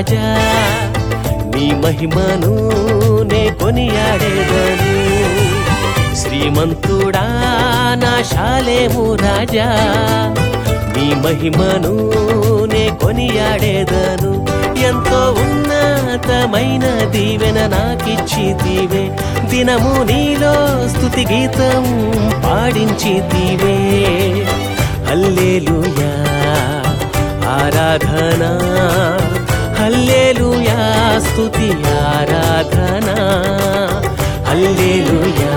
రాజా నీ మహిమను నే కొనియాడేదను శ్రీమంతుడా నా షాలేము రాజా నీ మహిమను నే కొనియాడేదను ఎంతో ఉన్నతమైన దీవెన నాకిచ్చితివే దినము నీలో స్తుతి గీతం పాడించితివే హల్లెలూయా ఆరాధన హల్లెలూయా స్తుతి ఆరాధన హల్లెలూయా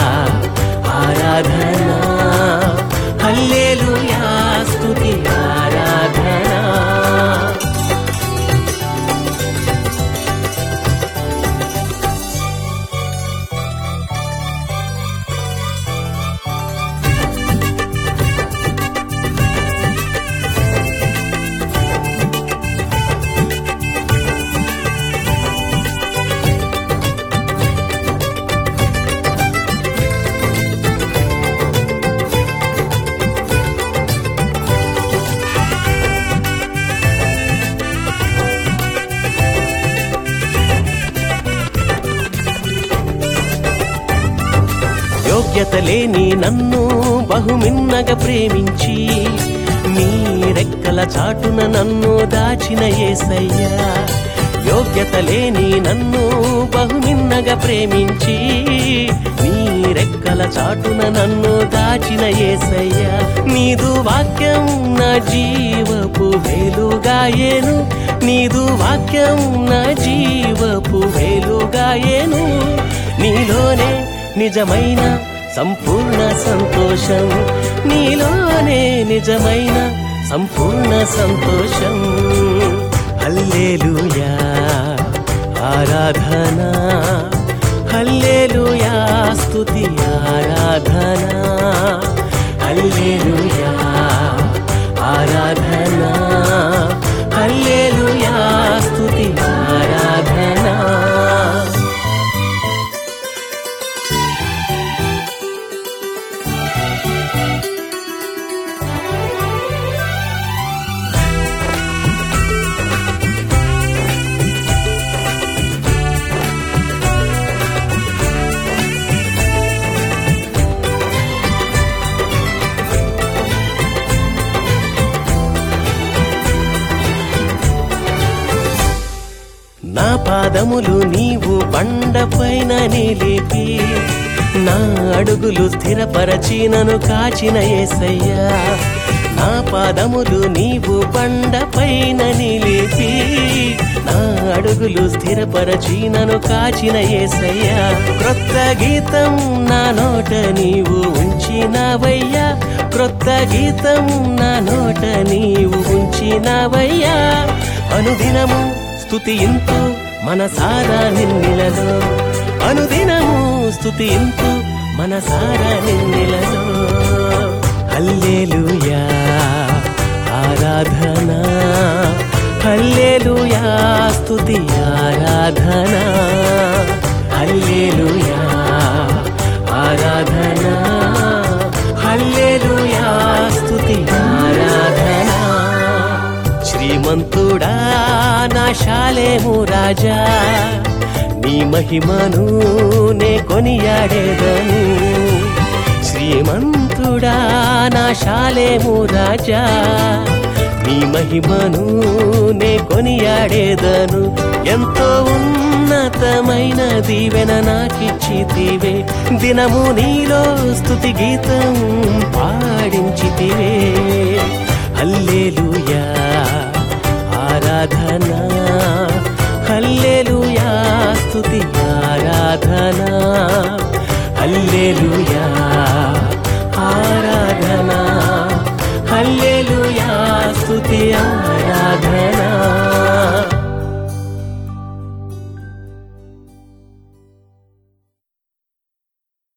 ఆరాధన హల్లెలూయా స్తుతి ఆరాధన యోగ్యత లేని నన్ను బహుమిన్నగా ప్రేమించి నీ రెక్కల చాటున నన్ను దాచిన యేసయ్యా యోగ్యత లేని నన్ను బహుమిన్నగా ప్రేమించి నీ రెక్కల చాటున నన్ను దాచిన యేసయ్యా నీదు వాక్యం నా జీవపు వెలుగాయేను నీదు వాక్యం నా జీవపు వెలుగాయేను నీలోనే నిజమైన సంపూర్ణ సంతోషం నీలోనే నిజమైన సంపూర్ణ సంతోషం హల్లెలూయా ఆరాధన హల్లెలూయా స్తుతి ఆరాధన హల్లెలూయా ఆరాధన హల్లెలూయా స్తుతి ఆరాధన నా పాదములు నీవు బండపైన నిలిపి నా అడుగులు స్థిరపరచి నన్ను కాచిన యేసయ్యా నా పాదములు నీవు బండపైన నిలిపి నా అడుగులు స్థిరపరచి నన్ను కాచిన యేసయ్యా క్రొత్త గీతం నా నోట నీవు ఉంచినవయ్యా క్రొత్త గీతం నా నోట నీవు ఉంచినవయ్యా అనుదినము స్తుతింతు మనసారా నిన్నిలలో అనుదినము స్తుతింతు మనసారా నిన్నిలలో హల్లెలూయా ఆరాధన హల్లెలూయా స్తుతి ఆరాధన హల్లెలూయా ఆరాధన హల్లెలూయా స్తుతి ఆరాధన శ్రీమంతుడా నా షాలేము రాజా నీ మహిమను నే కొనియాడేదను శ్రీమంతుడా నా షాలేము రాజా నీ మహిమను నే కొనియాడేదను ఎంతో ఉన్నతమైన దీవెన నాకిచ్చితివే దినము నీలో స్తుతి గీతం పాడించితివే హల్లెలూయా ఆరాధన హల్లెలూయా స్తుతి ఆరాధన హల్లెలూయా ఆరాధన హల్లెలూయా స్తుతి